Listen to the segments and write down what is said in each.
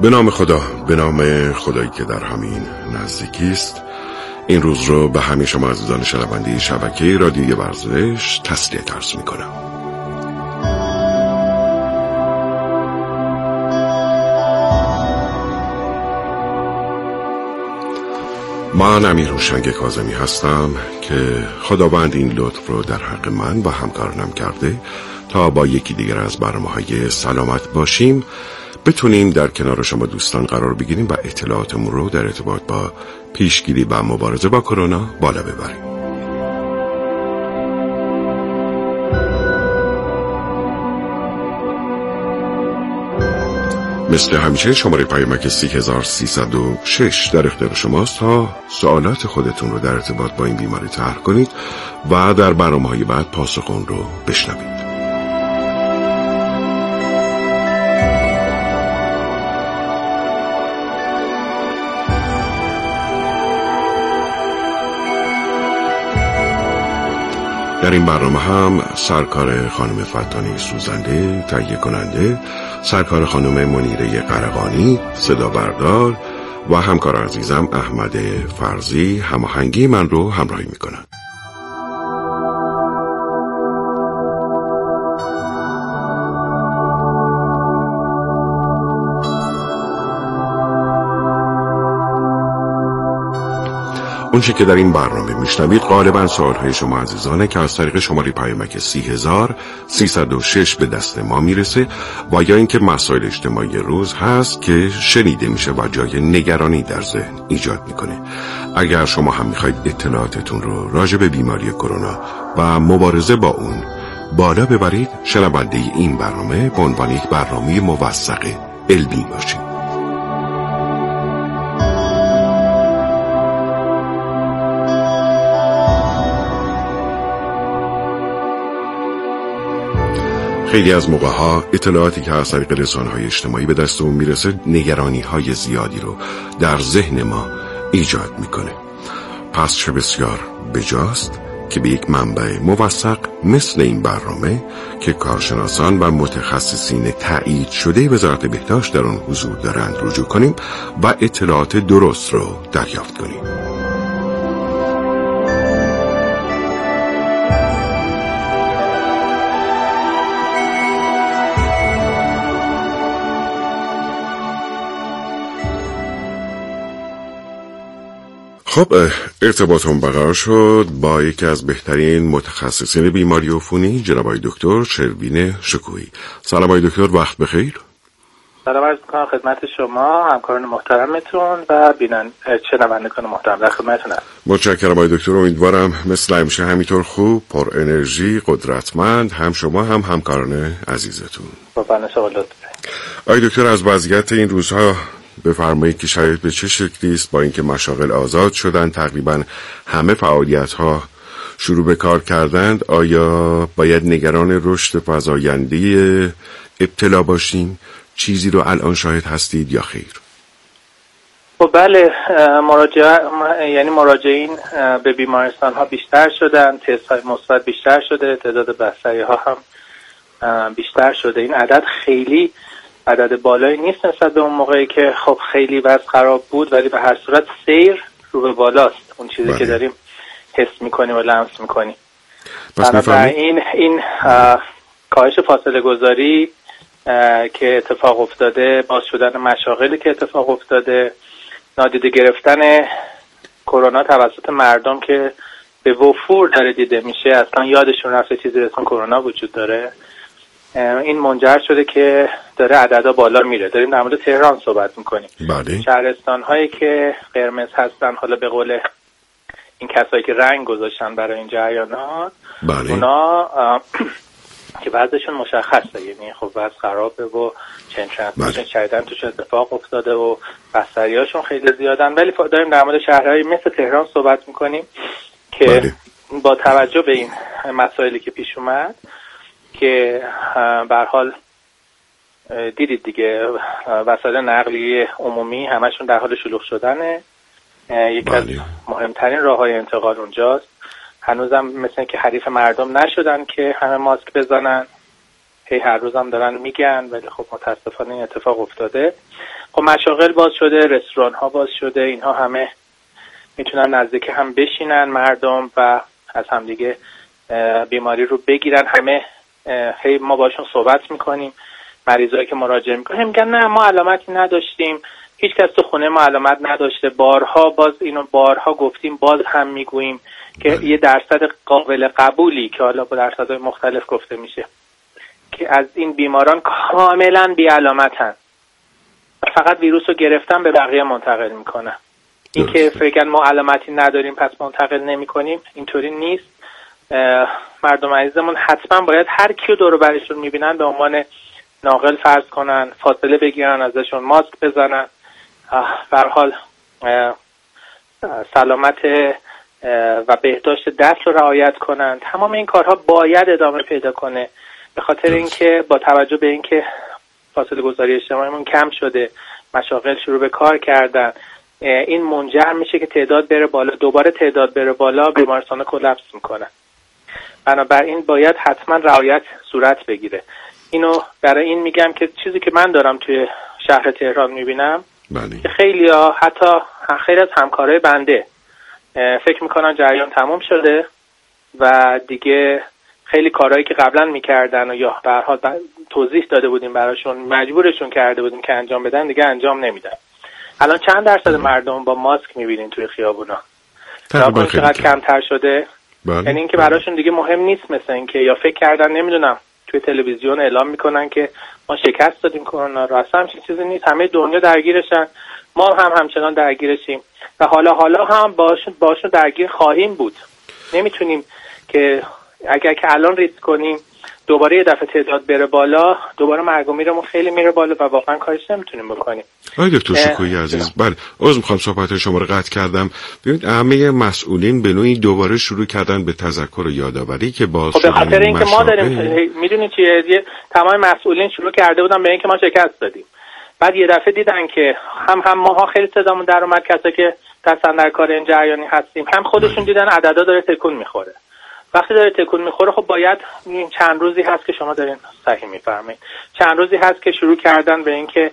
به نام خدا، به نام خدایی که در همین نزدیکی است، این روز رو به همه شما عزیزان شنونده شبکه رادیوی ورزش تسلیت عرض می‌کنم. من امیر هوشنگ کاظمی هستم که خداوند این لطف رو در حق من و همکارانم کرده تا با یکی دیگر از برنامه‌های سلامت باشیم بتونیم در کنار شما دوستان قرار بگیریم و اطلاعاتمون رو در ارتباط با پیشگیری و مبارزه با کرونا بالا ببریم. مثل همیشه شماره پیامک 3306 در اختیار شماست تا سوالات خودتون رو در ارتباط با این بیماری طرح کنید و در برنامه‌های بعد پاسخ اون رو بشنوید. در این برنامه هم سرکار خانم فتانی سوزنده، تهیه کننده، سرکار خانم منیره قرقانی، صدا بردار و همکار عزیزم احمد فرزی هماهنگی من رو همراهی میکنن. اونچه که در این برنامه میشنوید غالباً سوالهای شما عزیزانه که از طریق شماره پیامک 3306 به دست ما میرسه و یا اینکه مسائل اجتماعی روز هست که شنیده میشه و جای نگرانی در ذهن ایجاد میکنه. اگر شما هم میخواید اطلاعاتتون رو راجع به بیماری کرونا و مبارزه با اون بالا ببرید، شنونده این برنامه به عنوان یک برنامه موثق علمی باشید. خیلی از موقع‌ها اطلاعاتی که از طریق رسانه‌های اجتماعی به دستمون میرسه نگرانی‌های زیادی رو در ذهن ما ایجاد میکنه. پس چه بسیار بجاست که به یک منبع موثق مثل این برنامه که کارشناسان و متخصصین تایید شده وزارت بهداشت در آن حضور دارند رجوع کنیم و اطلاعات درست رو دریافت کنیم. خب ارتباطم برقرار شد با یکی از بهترین متخصصین بیماری عفونی، جناب آقای دکتر شروین شکوهی. سلام آقای دکتر، وقت بخیر. سلام عرض می‌کنم خدمت شما، همکاران محترمتون و شنوندگان محترم. در خدمتتونم. متشکرم آقای دکتر. امیدوارم مثل همیشه همینطور خوب، پر انرژی، قدرتمند، هم شما هم همکاران عزیزتون. با بنده شما لطفاً. آقای دکتر، از وضعیت این روزها بفرمایید که شرایط به چه شکلی است؟ با اینکه مشاغل آزاد شدن، تقریبا همه فعالیت‌ها شروع به کار کردند، آیا باید نگران رشد فزاینده ابتلا باشیم؟ چیزی رو الان شاهد هستید یا خیر؟ خب بله، مراجعین به بیمارستان ها بیشتر شدن، تست های مثبت بیشتر شده، تعداد بستری ها هم بیشتر شده. این عدد خیلی عدد بالایی نیست نسبت به اون موقعی که خب خیلی وضع خراب بود، ولی به هر صورت سیر رو به بالاست، اون چیزی که داریم حس میکنیم و لمس میکنیم. بنابراین این کاهش فاصله گذاری که اتفاق افتاده، باز شدن مشاغلی که اتفاق افتاده، نادیده گرفتن کرونا توسط مردم که به وفور داره دیده میشه، اصلا یادشون رفته چیزی اسم کرونا وجود داره، این منجر شده که داره عددا بالا میره. داریم در مورد تهران صحبت میکنیم. بله. شهرستان هایی که قرمز هستن، حالا به قول این کسایی که رنگ گذاشتن برای این جریانات، بله. اونا که وضعشون مشخصه، یعنی خب وضع خرابه و چند شدیدن توش اتفاق افتاده و بستریاشون خیلی زیادن، ولی داریم در مورد شهرهایی مثل تهران صحبت میکنیم که بله. با توجه به این مسائلی که پیش اومد که به هر حال دیدید دیگه، وسایل نقلیه عمومی همشون در حال شلوغ شدنه. یکی از مهمترین راه‌های انتقال اونجاست. هنوزم مثل که حریف مردم نشدن که همه ماسک بزنن. هر روزم دارن میگن، ولی خب متاسفانه این اتفاق افتاده. خب مشاغل باز شده، رستوران ها باز شده، اینها همه میتونن نزدیک هم بشینن مردم و از همدیگه بیماری رو بگیرن. همه ما باشون صحبت میکنیم، مریضایی که مراجعه میکنن میگن نه ما علامتی نداشتیم، هیچ کس تو خونه ما علامت نداشته. بارها گفتیم، باز هم میگوییم که یه درصد قابل قبولی که حالا با درصدهای مختلف گفته میشه که از این بیماران کاملا بی علامتن و فقط ویروس رو گرفتن به بقیه منتقل میکنن. این که فکر ما علامتی نداریم پس منتقل نمیکنیم، اینطوری نیست. مردم عزیزمون حتما باید هر کیو دور و برشون میبینن به عنوان ناقل فرض کنن، فاصله بگیرن ازشون، ماسک بزنن، به هر حال سلامت و بهداشت دست رو رعایت کنن. تمام این کارها باید ادامه پیدا کنه، به خاطر اینکه با توجه به اینکه فاصله گذاری اجتماعیمون کم شده، مشاغل شروع به کار کردن، این منجر میشه که تعداد بره بالا. دوباره تعداد بره بالا، بیمارستان کلاپس میکنن. بنابراین باید حتما رعایت صورت بگیره. اینو برای این میگم که چیزی که من دارم توی شهر تهران میبینم که خیلی از همکارای بنده فکر میکنن جریان تموم شده و دیگه خیلی کارهایی که قبلا میکردن و یا به هر حال توضیح داده بودیم براشون، مجبورشون کرده بودیم که انجام بدن، دیگه انجام نمیدن. الان چند درصد مردم با ماسک میبینین توی خیابونا؟ چقدر کمتر شده. یعنی اینکه براشون دیگه مهم نیست، مثل اینکه یا فکر کردن نمیدونم توی تلویزیون اعلام میکنن که ما شکست دادیم کرونا رو. اصلا همچین چیزی نیست، همه دنیا درگیرشن، ما هم همچنان درگیرشیم و حالا هم باشون درگیر خواهیم بود. نمیتونیم که اگر که الان ریسک کنیم دوباره یه دفعه تعداد بره بالا، دوباره مرگ و میرمون خیلی میره بالا و واقعا کارش نمیتونیم بکنیم. آقای دکتر شکویی عزیز، بله عذر میخوام صحبت شما رو قطع کردم. ببینید همه مسئولین به نوعی دوباره شروع کردن به تذکر و یادآوری که باز به خاطر اینکه ما داریم، میدونید چیه، تمام مسئولین شروع کرده بودن به اینکه ما شکست دادیم. بعد یه دفعه دیدن که هم ماها خیلی صدامون در اومد، کسایی که دستن در کار این جریانی هستیم، هم خودشون دیدن عددا داره تکون میخوره. وقتی داره تکون میخوره خب باید، چند روزی هست که شما دارین صحیح میفرمایید، چند روزی هست که شروع کردن به اینکه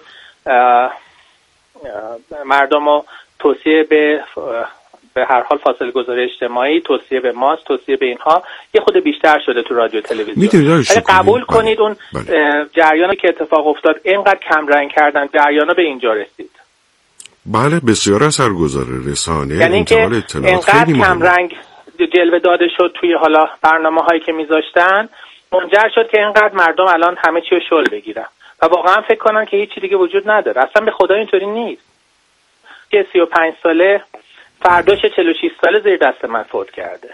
مردم رو توصیه به هر حال فاصله گذاری اجتماعی، توصیه به ماسک، توصیه به اینها یه خود بیشتر شده تو رادیو تلویزیون. ولی قبول کنید اون جریانی که اتفاق افتاد اینقدر کم رنگ کردن، جریانا به اینجا رسید. بله بسیار اثرگذاره رسانه، یعنی اینکه اینقدر کم رنگ جلوه داده شد توی حالا برنامه‌هایی که میذاشتن، منجر شد که اینقدر مردم الان همه چی رو شل بگیرن و واقعا فکر کنن که هیچ چیزی دیگه وجود نداره. اصلا به خدا اینطوری نیست. که 35 ساله فرداش 46 ساله زیر دست من فوت کرده.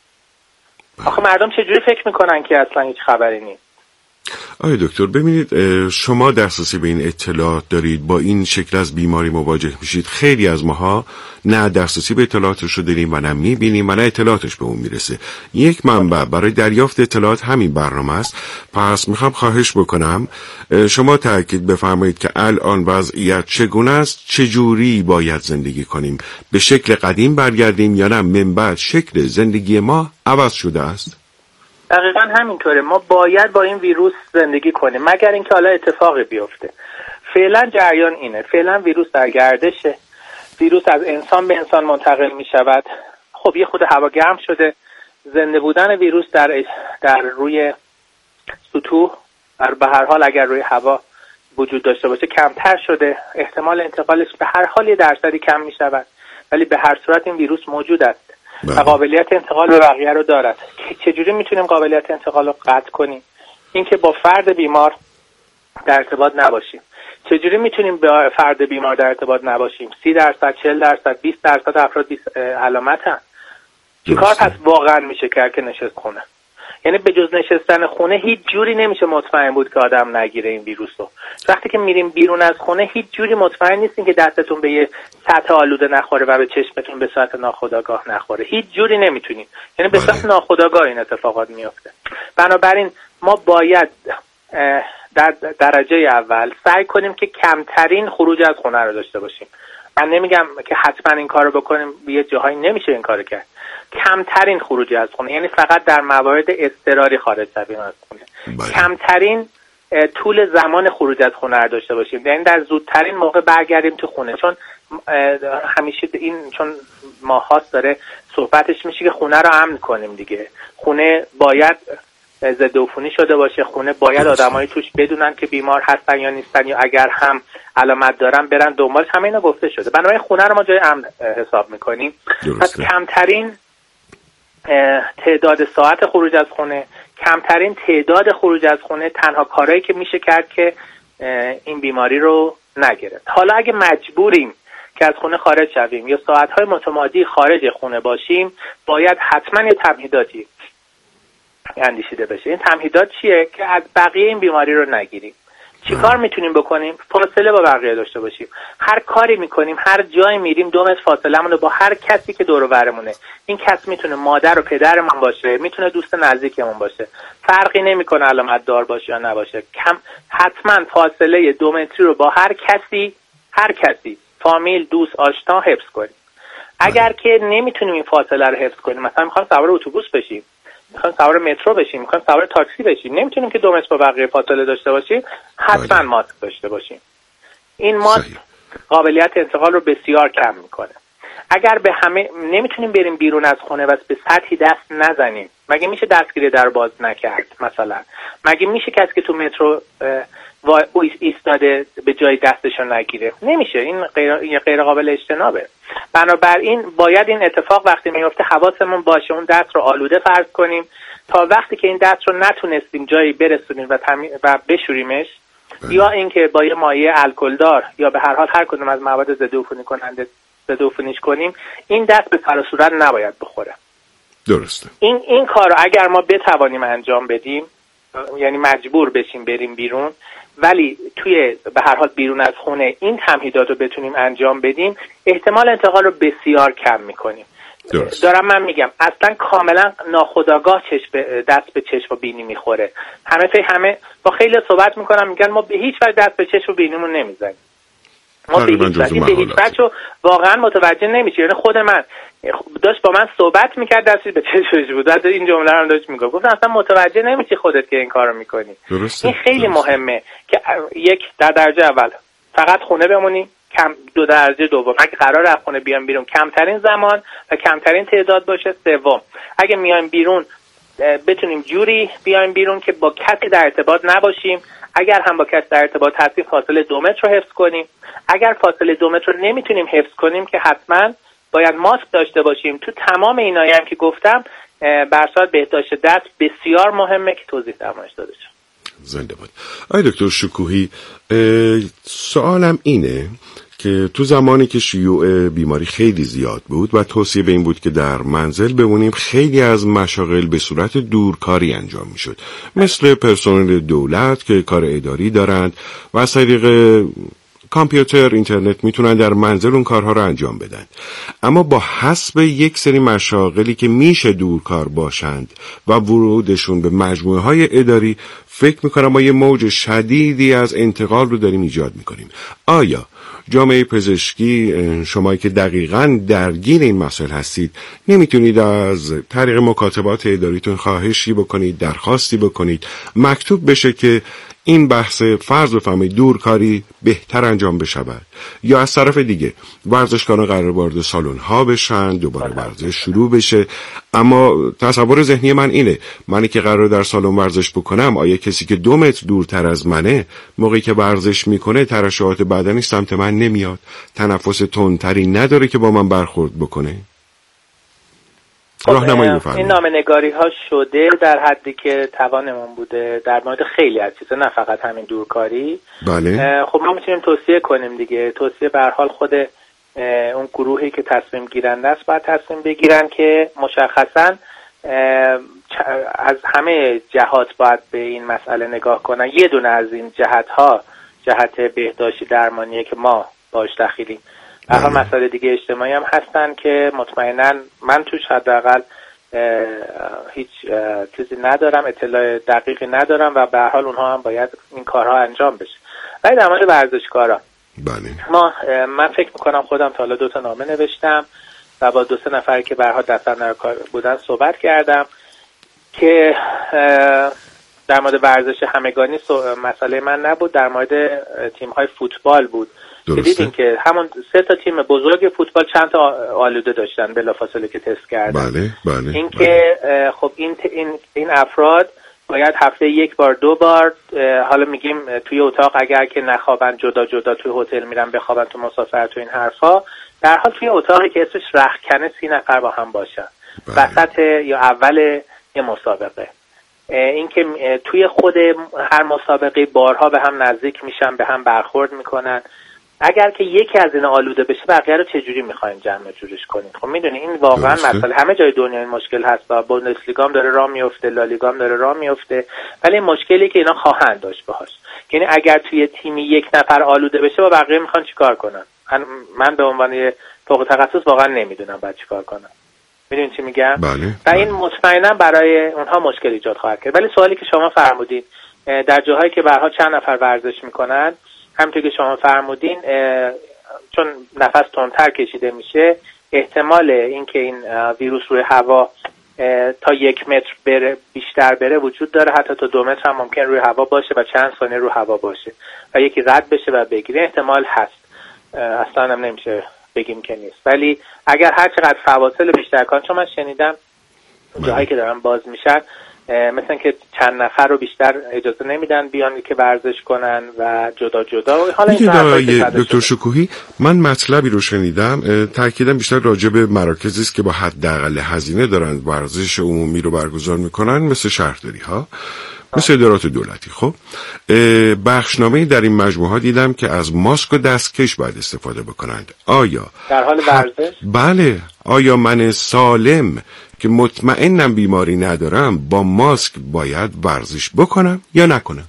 آخه مردم چجوری فکر میکنن که اصلا هیچ خبری نیست؟ آقای دکتر ببینید، شما دسترسی به این اطلاعات دارید، با این شکل از بیماری مواجه میشید. خیلی از ماها نه دسترسی به اطلاعاتش رو داریم و نه میبینیم و نه اطلاعاتش به اون میرسه. یک منبع برای دریافت اطلاعات همین برنامه است. پس میخوام خواهش بکنم شما تأکید بفرمایید که الان وضعیت چگونه است، چجوری باید زندگی کنیم، به شکل قدیم برگردیم یا نه من بعد شکل زندگی ما عوض شده است؟ دقیقا همینطوره. ما باید با این ویروس زندگی کنیم مگر اینکه حالا اتفاقی بیفته. فعلا جریان اینه، فعلا ویروس در گردشه، ویروس از انسان به انسان منتقل می شود. خب یه خود هوا گرم شده، زنده بودن ویروس در روی سطوح به هر حال اگر روی هوا وجود داشته باشه کمتر شده، احتمال انتقالش به هر حال یه درصدی کم می شود، ولی به هر صورت این ویروس موجود است و قابلیت انتقال به بقیه رو دارد. چجوری میتونیم قابلیت انتقال رو قطع کنیم؟ اینکه با فرد بیمار در ارتباط نباشیم. چجوری میتونیم با فرد بیمار در ارتباط نباشیم؟ 30%، 40%، 20% افراد علامتن. چیکار پس واقعا میشه کرد که نشست خونه؟ یعنی به جز نشستن خونه هیچ جوری نمیشه مطمئن بود که آدم نگیره این ویروس رو. وقتی که میریم بیرون از خونه هیچ جوری مطمئن نیستین که دستتون به یه سطح آلوده نخوره و به چشمتون به صورت ناخودآگاه نخوره. هیچ جوری نمیتونین. یعنی به صورت ناخودآگاه این اتفاقات میفته. بنابراین ما باید در درجه اول سعی کنیم که کمترین خروج از خونه رو داشته باشیم. من نمیگم که حتما این کارو بکنیم، یه جاهایی نمیشه این کارو کرد. کمترین خروجی از خونه، یعنی فقط در موارد اضطراری خارج شویم از خونه. کمترین طول زمان خروج از خونه رو داشته باشیم، یعنی در زودترین موقع برگردیم تو خونه. چون همیشه این چون ماهاست داره صحبتش میشه که خونه رو امن کنیم دیگه. خونه باید ضد عفونی شده باشه، خونه باید آدمایی توش بدونن که بیمار هستن یا نیستن، یا اگر هم علامت دارن برن دنبالش. همه اینا گفته شده. بنابراین خونه رو ما جای امن حساب میکنیم. پس کمترین تعداد ساعت خروج از خونه، کمترین تعداد خروج از خونه تنها کارهایی که میشه کرد که این بیماری رو نگرفت. حالا اگه مجبوریم که از خونه خارج شویم یا ساعتهای متمادی خارج خونه باشیم، باید حتما یه تمهیداتی اندیشیده بشه. این تمهیدات چیه؟ که از بقیه این بیماری رو نگیریم. چی کار میتونیم بکنیم؟ فاصله با بقیه داشته باشیم. هر کاری میکنیم، هر جایی میریم 2 متر فاصله مونه با هر کسی که دور و برمونه. این کس میتونه مادر و پدرمون باشه، میتونه دوست نزدیکمون باشه، فرقی نمیکنه علامت دار باشه یا نباشه. حتما فاصله 2 متری رو با هر کسی فامیل، دوست، آشنا حفظ کنیم. اگر که نمیتونیم این فاصله رو حفظ کنیم، مثلا میخوایم سوار اتوبوس بشیم، میخوایم سوار مترو بشیم، میخوایم سوار تاکسی بشیم، نمیتونیم که 2 متر با بقیه فاصله داشته باشیم، حتما ماسک داشته باشیم. این ماسک قابلیت انتقال رو بسیار کم میکنه. اگر به همه نمیتونیم بریم بیرون از خونه و به سطحی دست نزنیم، مگه میشه دستگیری در باز نکرد؟ مثلا مگه میشه کسی که تو مترو ایستاده به جای دستشو نگیره؟ نمیشه. این غیر قابل اجتنابه. بنابراین باید این اتفاق وقتی میفته حواسمون باشه، اون دست رو آلوده فرض کنیم تا وقتی که این دست رو نتونستیم جایی برسونیم و بشوریمش، یا اینکه با یه مایع الکلدار یا به هر حال هر کدوم از مواد ضد عفونی کننده ضد عفونیش کنیم، این دست به سر و صورت نباید بخوره. درسته. این کار رو اگر ما بتوانیم انجام بدیم، یعنی مجبور بشیم بریم بیرون، ولی توی به هر حال بیرون از خونه این تمهیدات رو بتونیم انجام بدیم، احتمال انتقال رو بسیار کم میکنیم. دارم من میگم اصلا کاملا ناخودآگاه دست به چشم و بینی میخوره. همه با خیلی صحبت میکنم، میگن ما به هیچ وجه دست به چشم و بینیمون نمیزنیم. ما به هیچ وجه واقعا متوجه نمیشه. یعنی خود من داشت با من صحبت میکرد، دستی به چشمش بود، این جمله رو داشت میگفت، گفتم اصلا متوجه نمیشی خودت که این کارو میکنی. این خیلی مهمه که یک در درجه اول فقط خونه بمونیم، دو درجه دوم اگه قرار از خونه بیایم بیرون کمترین زمان و کمترین تعداد باشه، سوم اگه میایم بیرون بتونیم جوری بیایم بیرون که با کسی در ارتباط نباشیم، اگر هم با کسی در ارتباط هستیم فاصله 2 متر رو حفظ کنیم، اگر فاصله 2 متر رو نمیتونیم حفظ کنیم که حتما باید ماسک داشته باشیم. تو تمام اینایی هم که گفتم برصورت بهداشت دست بسیار مهمه که توضیح درمانش داده شد. زنده باد. آقای دکتر شکوهی، سوالم اینه که تو زمانی که شیوع بیماری خیلی زیاد بود و توصیه به این بود که در منزل بمونیم، خیلی از مشاغل به صورت دورکاری انجام میشد، مثل پرسنل دولت که کار اداری دارند و از طریق کامپیوتر، اینترنت میتونن در منزل اون کارها رو انجام بدن. اما با حسب یک سری مشاغلی که میشه دورکار باشند و ورودشون به مجموعه های اداری، فکر میکنم ما یه موج شدیدی از انتقال رو داریم ایجاد میکنیم. آیا جامعه پزشکی، شمایی که دقیقاً درگیر این مسئله هستید، نمیتونید از طریق مکاتبات اداریتون خواهشی بکنید، درخواستی بکنید مکتوب بشه که این بحث فرض بفرمایید دورکاری بهتر انجام بشود، یا از طرف دیگه ورزشکاران قرار وارد سالن ها بشن، دوباره ورزش شروع بشه؟ اما تصور ذهنی من اینه، منی که قرار در سالن ورزش بکنم، آیا کسی که 2 متر دورتر از منه موقعی که ورزش میکنه ترشحات بدنی سمت من نمیاد، تنفس تندتری نداره که با من برخورد بکنه؟ این نامه‌نگاری ها شده در حدی که توانمون بوده در مورد خیلی از چیزا، نه فقط همین دورکاری. بله. خب ما میتونیم توصیه کنیم دیگه. توصیه به هر حال خود اون گروهی که تصمیم گیرنده است باید تصمیم بگیرن که مشخصاً از همه جهات باید به این مسئله نگاه کنن. یه دونه از این جهت بهداشتی درمانیه که ما باش دخیلیم. هر مسئله دیگه اجتماعی هم هستن که مطمئناً من توش حداقل هیچ چیزی ندارم، اطلاع دقیقی ندارم و به هر حال اونها هم باید این کارها انجام بشه. ولی در مورد ورزشکارا، بله، من فکر میکنم خودم تا حالا 2 تا نامه نوشتم و با 2-3 نفر که به هر حال دستم بودن صحبت کردم که در مورد ورزش همگانی مسئله من نبود، در مورد تیم‌های فوتبال بود. دیدیم که همون 3 تا تیم بزرگ فوتبال چند تا آلوده داشتن بلافاصله که تست کردن. بله. این که خب این افراد باید هفته 1 بار 2 بار، حالا میگیم توی اتاق اگر که نخوابن جدا جدا توی هتل میرن بخوابن تو مسافرت تو این حرفا، در حال توی اتاقی که اسمش رختکنه 30 نفر با هم باشن وسط یا اول یه مسابقه. این که توی خود هر مسابقه بارها به هم نزدیک میشن، به هم برخورد میکنن. اگر که یکی از اینا آلوده بشه بقیه رو چجوری میخواین جمع جورش کنین؟ خب میدونی این واقعا مسئله همه جای دنیا این مشکل هست، با بوندسلیگا هم داره راه میفته، لالیگا هم داره راه میفته، ولی این مشکلی که اینا خواهند داشت باهاش، یعنی اگر توی تیمی 1 نفر آلوده بشه با بقیه میخوان چیکار کنن؟ من به عنوان فوق تخصص واقعا نمیدونم بعد چیکار کنم. میدونین چی میگم؟ و این مطمئنا برای اونها مشکل ایجاد خواهد کرد. ولی سوالی که شما فرمودین، در جاهایی که به هر حال چند نفر ورزش میکنن، همونطور که شما فرمودین، چون نفس تندتر کشیده میشه، احتمال اینکه این ویروس روی هوا تا 1 متر بیشتر بره وجود داره، حتی تا 2 متر هم ممکن روی هوا باشه و چند ثانیه روی هوا باشه و یکی رد بشه و بگیره. احتمال هست، اصلا هم نمیشه بگیم که نیست. ولی اگر هر چقدر فواصل بیشتر کنن، چون من شنیدم جاهایی که دارن باز میشن مثلا که چند نفر رو بیشتر اجازه نمیدن بیان که ورزش کنن و جدا جدا. حالا این دکتر شکوهی، من مطلبی رو شنیدم، تاکیدم بیشتر راجع به مراکزی است که با حداقل هزینه دارن ورزش عمومی رو برگزار میکنن، مثل شهرداری ها، مثل ادارات دولتی. خب بخشنامه‌ای در این مجموعه دیدم که از ماسک و دستکش باید استفاده بکنند. آیا در حال ورزش؟ بله. آیا من سالم که مطمئنم بیماری ندارم با ماسک باید ورزش بکنم یا نکنم؟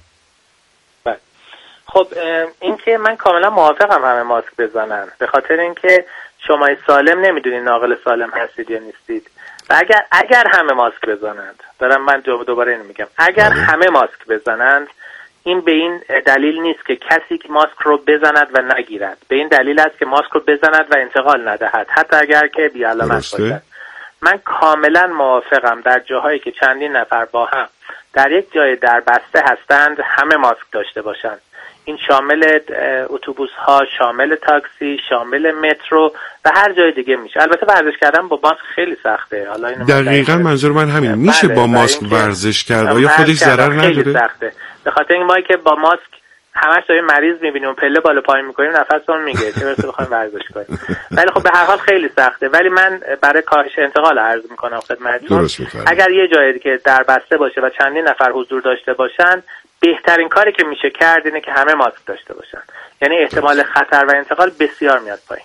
بله. خب این که من کاملا موافقم همه ماسک بزنن، به خاطر اینکه شما سالم نمیدونید ناقل سالم هستید یا نیستید. و اگر همه ماسک بزنند، دارم من دوباره اینو میگم، اگر همه ماسک بزنند، این به این دلیل نیست که کسی که ماسک رو بزند و نگیرد، به این دلیل است که ماسک رو بزند و انتقال ندهد، حتی اگر که بی علامت باشد. من کاملا موافقم در جاهایی که چندین نفر با هم در یک جای در بسته هستند همه ماسک داشته باشند. این شامل اتوبوس ها، شامل تاکسی، شامل مترو و هر جای دیگه میشه. البته ورزش کردن با ماسک خیلی سخته. حالا اینو دقیقاً منظور من همین. میشه با ماسک ورزش کرد؟ آیا خودش ضرر نداره؟ خیلی سخته. به خاطر اینکه ما که با ماسک همش داریم مریض میبینیم، پله بالا پایین میکنیم، نفسمون میگیره، چه برسه بخوایم ورزش کنیم. ولی خب به هر حال خیلی سخته. ولی من برای کاهش انتقال عرض میکنم خدمتتون، اگر یه جایی که در بسته باشه و چندین نفر حضور داشته باشن، بهترین کاری که میشه کرد اینه که همه ماسک داشته باشن. یعنی احتمال خطر و انتقال بسیار میاد پایین.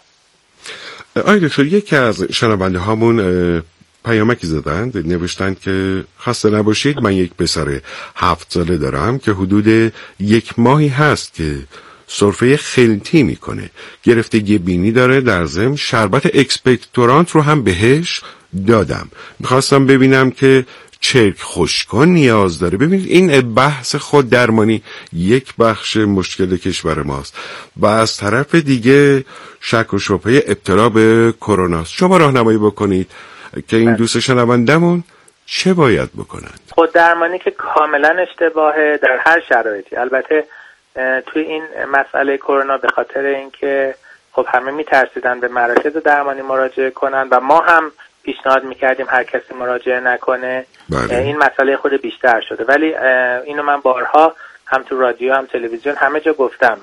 آقای دکتر، یکی از شنونده هامون پیامکی زدند، نوشتند که خسته نباشید، من یک پسر 7 ساله دارم که حدود 1 ماهی هست که سرفه خلطی میکنه، گرفتگی بینی داره، در ضمن شربت اکسپکتورانت رو هم بهش دادم. میخواستم ببینم که چرک خشکان نیاز داره. ببینید این بحث خود درمانی یک بخش مشکل کشور ماست و از طرف دیگه شک و شبهه ابتلا به کرونا. شما راهنمایی بکنید که این دوست شنوندمون چه باید بکنند؟ خود درمانی که کاملا اشتباهه در هر شرایطی. البته توی این مسئله کرونا به خاطر اینکه خب همه میترسیدن به مراکز درمانی مراجعه کنن و ما هم پیشنهاد میکردیم هر کسی مراجعه نکنه. این مسئله خود بیشتر شده. ولی اینو من بارها هم تو رادیو هم تلویزیون همه جا گفتم،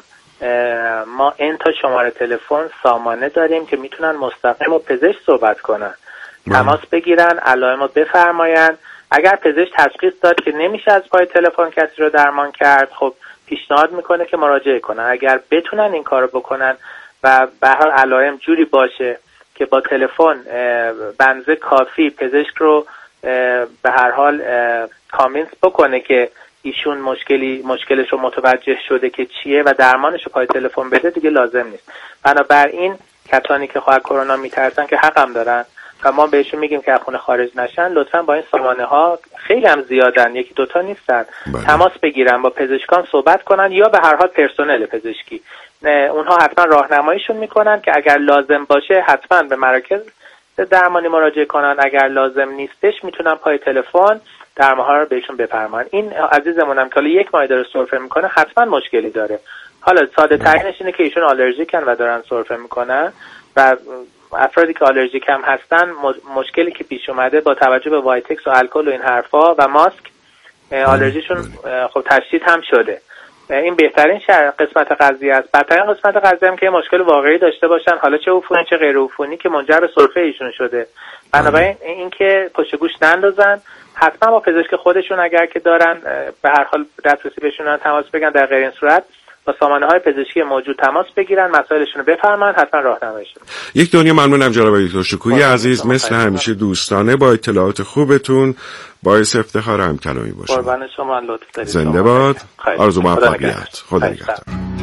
ما این تا شماره تلفن سامانه داریم که میتونن مستقیم با پزشک صحبت کنن، تماس بگیرن، علائم رو بفرماین. اگر پزشک تشخیص داد که نمیشه از پای تلفن کسی رو درمان کرد، خب پیشنهاد میکنه که مراجعه کنن. اگر بتونن این کارو بکنن و به هر حال علائم جوری باشه که با تلفن بنزه کافی پزشک رو به هر حال کامنت بکنه که ایشون مشکلش رو متوجه شده که چیه و درمانش رو پای تلفن بده، دیگه لازم نیست. بنابراین کسانی که خواهد کرونا میترسن که حقم دارن و ما بهشون میگیم که از خونه خارج نشن، لطفا با این سامانه ها خیلی هم زیادن، 1-2 تا نیستن، تماس بگیرن، با پزشکان صحبت کنن یا به هر حال پرسنل پزشکی. اونها حتما راهنماییشون میکنن که اگر لازم باشه حتما به مراکز درمانی مراجعه کنن. اگر لازم نیستش میتونن پای تلفن درمان‌ها رو بهشون بفرماین. این عزیزمونم که حالا 1 ماه داره سرفه میکنه حتما مشکلی داره. حالا ساده ترینش اینه که ایشون آلرژیکن و دارن سرفه میکنن و افرادی که آلرژیک هم هستن مشکلی که پیش اومده با توجه به وایتکس و الکل و این حرفا و ماسک آلرژیشون خب تشدید هم شده. این بهترین قسمت قضیه است. بدترین قسمت قضیه هم که مشکل واقعی داشته باشن، حالا چه عفونی چه غیر عفونی، که منجر به سرفه ایشون شده. بنابراین این که پشت گوش نندازن، حتما با پزشک خودشون اگر که دارن به هر حال دسترسی بهشون تماس بگیرن، در غیر این صورت با سامانه‌های پزشکی موجود تماس بگیرن، مسائلشون رو بفرمایند، حتما راهنمایی شن. یک دنیا ممنونم جناب دکتر شکوهی عزیز، مثل همیشه دوستانه با اطلاعات خوبتون باعث افتخار هم کلامی باشه. قربان شما، لطف دارید. زنده باد. آرزو موفقیت. خدا نگهدار.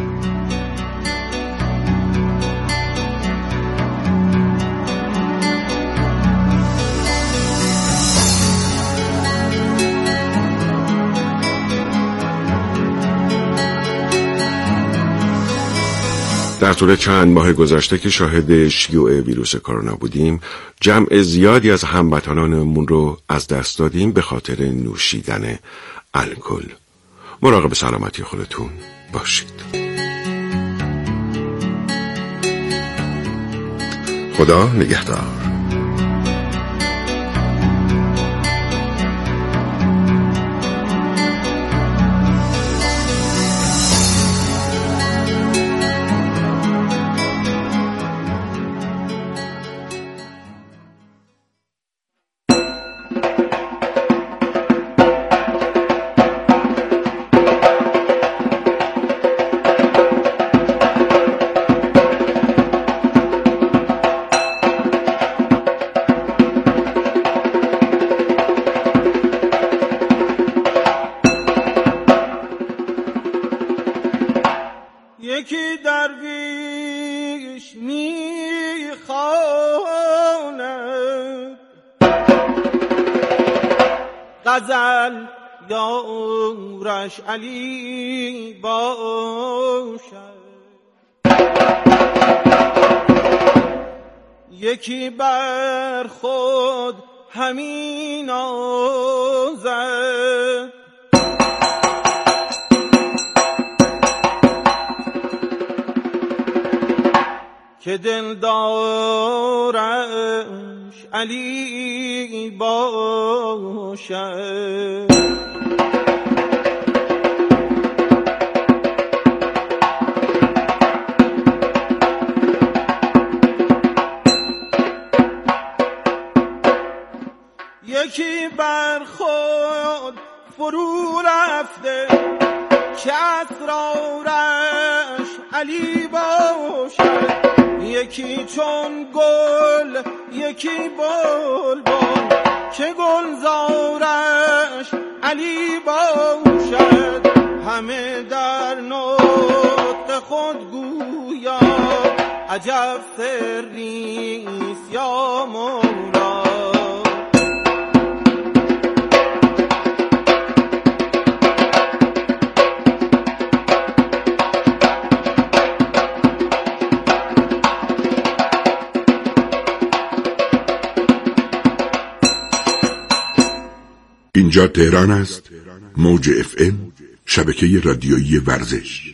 در طول چند ماه گذشته که شاهد شیوع ویروس کرونا بودیم، جمع زیادی از هموطنانمون رو از دست دادیم به خاطر نوشیدن الکل. مراقب سلامتی خودتون باشید. خدا نگهدار. غزل یا اورش علی باشد، یکی بر خود همین آزد، که دل دارش علی باشد. یکی بر خود فرو رفته که اسرارش علی باشد، یکی چون گل یکی بلبل که گلزارش علی باشد، همه در نطق خود گویا عجب سریست یا مولا. اینجا تهران است، موج FM، شبکه رادیویی ورزش.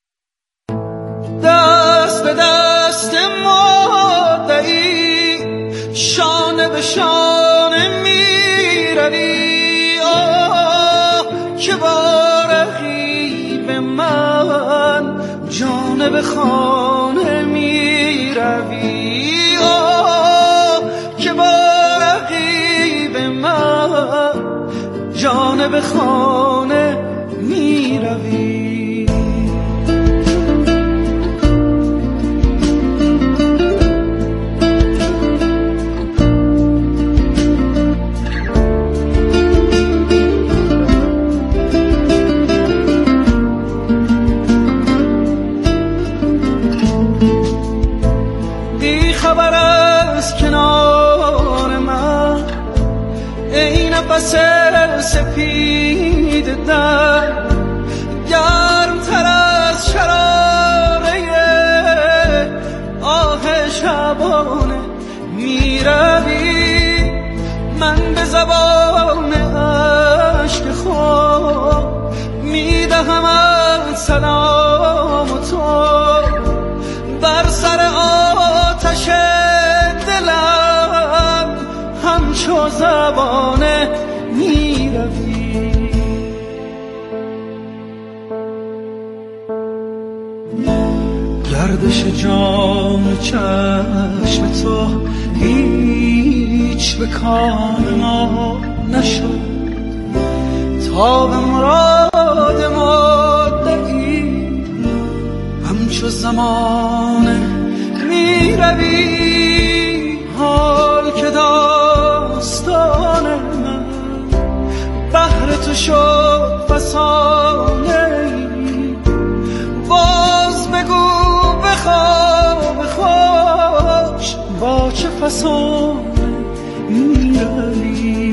دست به دست ما دهی، شانه به شانه می روی، که با رقیب من جانب خانه می روی، که با رقیب من جانب خانه می روی. بی خبر از کنار من ای نفس سپید در، گرم تر از شراره آه شبانه میره زبان عشق خود میدهم از سلام تو بر سر آتش دلم همچو زبانه میروی. گردش جان چشم تو هیچ به کار ما نشد تا به مراد مدعی همچو زمانه میروی. حال که داستان من بهر تو شد فسانه باز بگو بخواب خوش با چه فسانه میروی.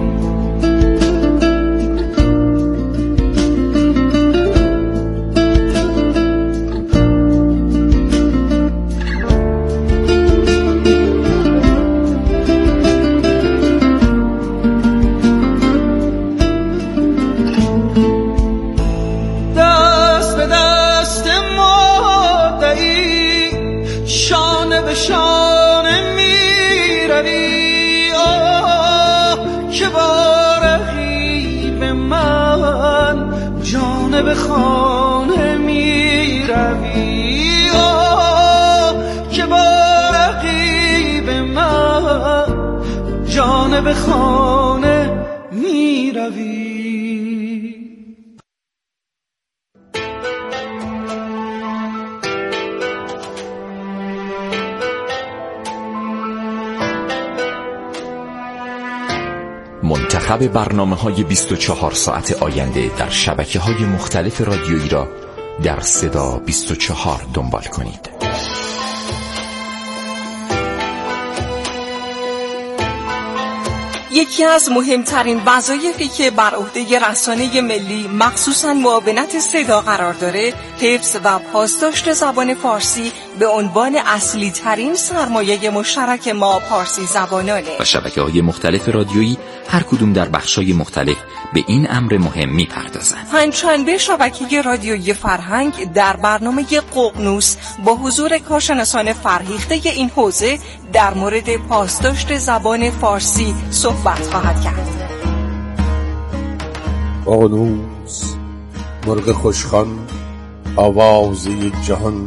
شانه میروی. آه که با رقیب من جانب خانه میروی. آه که با رقیب من جانب خانه میروی. منتخب برنامه‌های 24 ساعت آینده در شبکه‌های مختلف رادیویی را در صدا 24 دنبال کنید. یکی از مهمترین وظایفی که بر عهده رسانه ملی مخصوصاً معاونت صدا قرار داره، حفظ و پاسداشت زبان فارسی به عنوان اصلی ترین سرمایه مشترک ما پارسی زبانانه و شبکه‌های مختلف رادیویی هر کدوم در بخش‌های مختلف به این امر مهم می‌پردازند. پنجشنبه شبکه رادیویی فرهنگ در برنامه ققنوس با حضور کارشناسان فرهیخته این حوزه در مورد پاسداشت زبان فارسی صحبت خواهد کرد. ققنوس، مرغ خوشخوان، آواز یک جهان،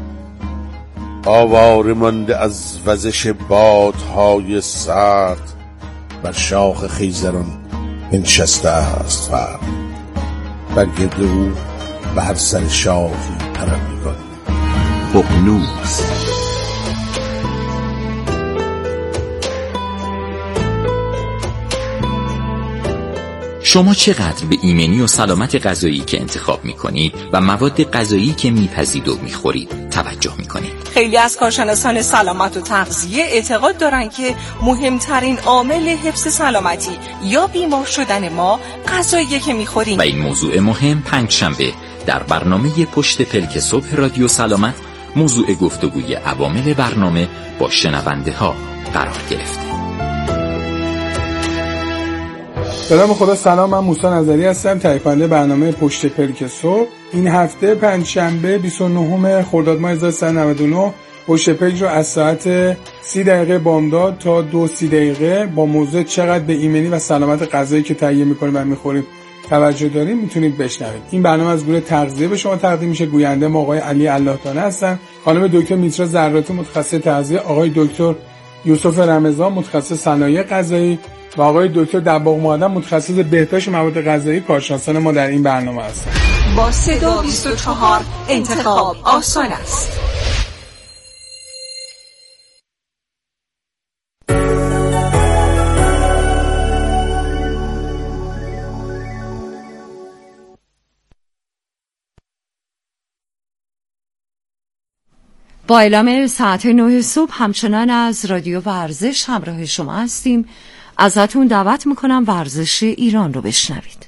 آواره مانده از وزش بادهای سرد، بر شاخ خیزران بنشسته است فرد، بر گرد او به هر سر شاخی پرندگان. ققنوس. شما چقدر به ایمنی و سلامت غذایی که انتخاب می‌کنید و مواد غذایی که می‌پزید و می‌خورید توجه می‌کنید؟ خیلی از کارشناسان سلامت و تغذیه اعتقاد دارند که مهمترین عامل حفظ سلامتی یا بیمار شدن ما غذایی که می‌خوریم. و این موضوع مهم پنجشنبه در برنامه پشت پلک صبح رادیو سلامت موضوع گفتگوی عوامل برنامه با شنونده‌ها قرار گرفته. به نام خدا. سلام، من موسی نظری هستم، تهیه کننده برنامه پشت پلک صبح. این هفته پنجشنبه 29 خرداد ماه 1399 پشت پلک رو از ساعت 30 دقیقه بامداد تا 2:30 دقیقه با موضوع چقدر به ایمنی و سلامت غذایی که تهیه می‌کنیم و می‌خوریم توجه داریم میتونید بشنوید. این برنامه از گروه تغذیه به شما تقدیم میشه. گوینده ما آقای علی الله‌تانه هستن، خانم دکتر میترا زراتی متخصص تغذیه، آقای دکتر یوسف رمضان متخصص صنایع غذایی و آقای دکتر دباغ معدن متخصص بهداشت مواد غذایی کارشناسان ما در این برنامه هستند. با صدا 24 انتخاب آسان است. با اعلام ساعت 9 صبح همچنان از رادیو ورزش همراه شما هستیم. ازتون دعوت میکنم ورزش ایران رو بشنوید.